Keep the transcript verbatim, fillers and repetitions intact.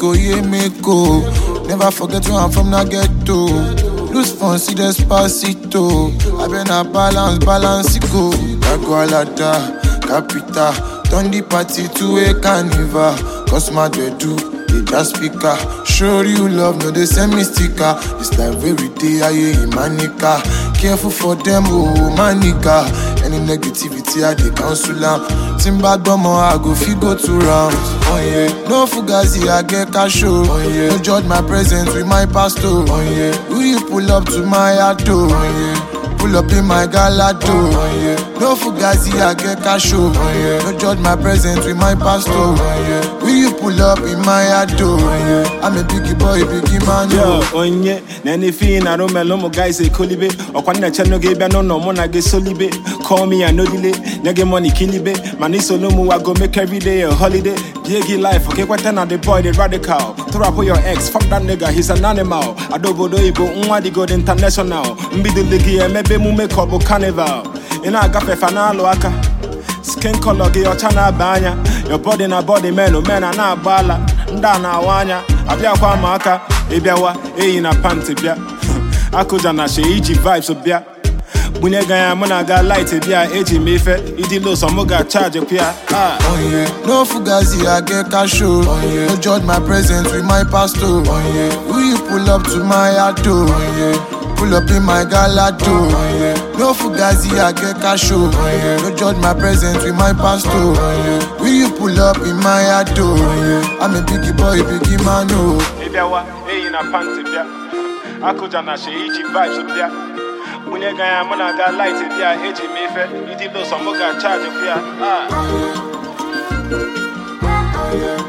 Mexico, yeah, Mexico. Never forget where I'm from, na ghetto. Lose fun, see despacito. I been a balance, balance it go. Dagualada, Capita. Turn the party to a carnival. Cause my do, they just speaker. Show you love, no they send me sticker. It's like every day I hear manica. Careful for them, oh manica. Any negativity I they cancel them. Timba domo I go fi go to rounds. Oh yeah, no fugazi I get cash oh yeah. No judge my presence with my pastor. Oh yeah, will you pull up to my auto? Oh yeah. Pull up in my galado, oh, yeah. No fugazi, I get cash, oh, yeah. No judge my presence with my pastor, oh, yeah. Will you pull up in my ado, oh, yeah. I'm a biggie boy, biggie man, yo, oh, yeah. Nani fee na romelomo guys a colibe. Or kwana chano gebe no no mona ge solibe. Call me and no delay. Nege money kilibe. Maniso lomu I go make every day a holiday. Biggie life, okay, what then the boy the radical. Throw up your ex, fuck that nigga, he's an animal. Adobo do ibo, unwa di go international. Mbidu ligi ebe mu make up carnival. Ina agape fanalo aka. Skin color ge your chana banya. Your body na body man, oh man na bala. Nda na wanya. Abia kwa maka. Ebia wa e ina panty bia. Akuja na she iji vibes obia. Bunyega ya mona ga light bia eji mefe. Idi lo so mo ga charge pia. Ah. Oh yeah. No fugazi I get cash oh yeah. No judge my presence with my pastor. Oh yeah. Will you pull up to my auto? Oh yeah. Pull up in my galado, oh, yeah. No fugazi, I get cash, oh, yeah. No judge my presence with my pastor, oh, yeah. Will you pull up in my ado, oh, yeah. I'm a biggie boy, biggie man, oh. Ebia wa, e ina panty bia. Akuja na she iji vibes bia. Bunyega ya mona ga light bia eji mefe. Idi lo so mo ga charge bia. Ah.